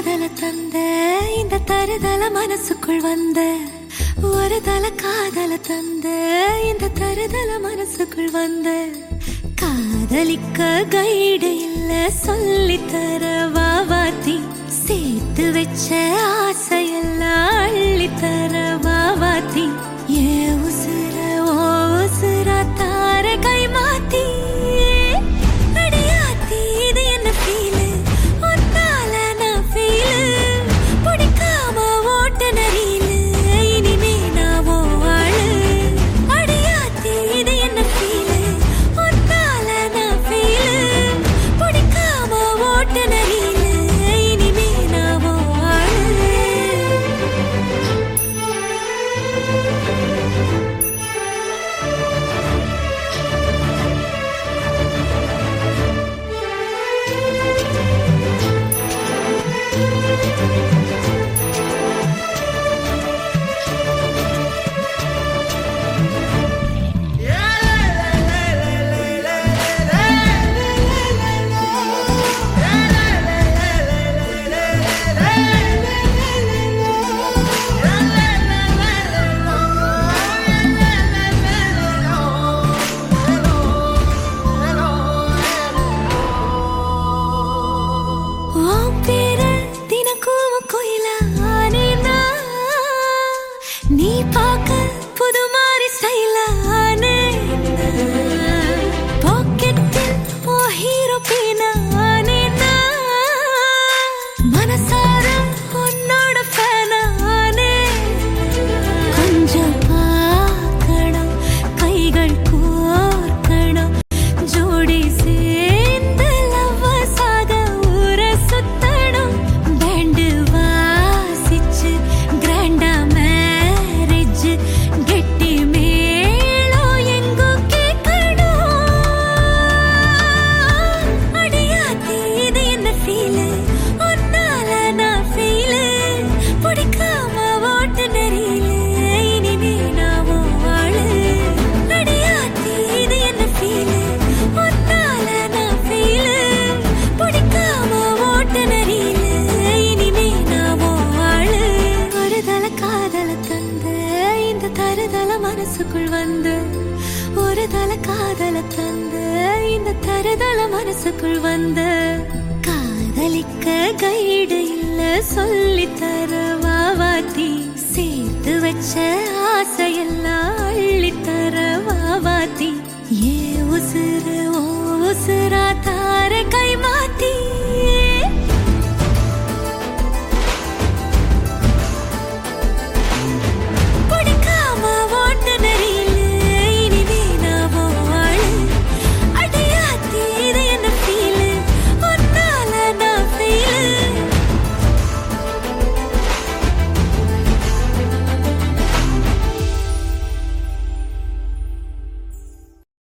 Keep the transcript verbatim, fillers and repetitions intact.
காதல தந்த இந்த தருதல மனசுக்குள் வந்த ஒரு தல காதல தந்த இந்த தருதல மனசுக்குள் வந்த காதலிக்க கைடு இல்ல சொல்லி தர வாவாத்தி சேர்த்து வச்ச ஆசையெல்லாம் அள்ளி தர வாவாத்தி ஏ உசுர ஓ உசுரா தார கை மாத்தி நீ பாக்க புது மாறி ஸ்டைலானே பாக்கெட்டில் ஓ ஹீரோ பீனானே மனசார உன்னோட ஃபேனானே கொஞ்சம் பார்க்கணும் கைகள் கோர்க்கணும் ஜோடி சேர்ந்து லவ்வர்ஸாக ஊர சுத்தணும் பேண்டு வாசிச்சு கிராண்டா மனசுக்குள் வந்து ஒரு தல காதல தந்த இந்த தருதல மனசுக்குள் வந்து காதலிக்க கைடு இல்ல சொல்லி தர வாவாத்தி சேர்த்து வச்ச ஆசையெல்லாம் அள்ளி தர வாவாத்தி ஏ உசுர ஓ உசுரா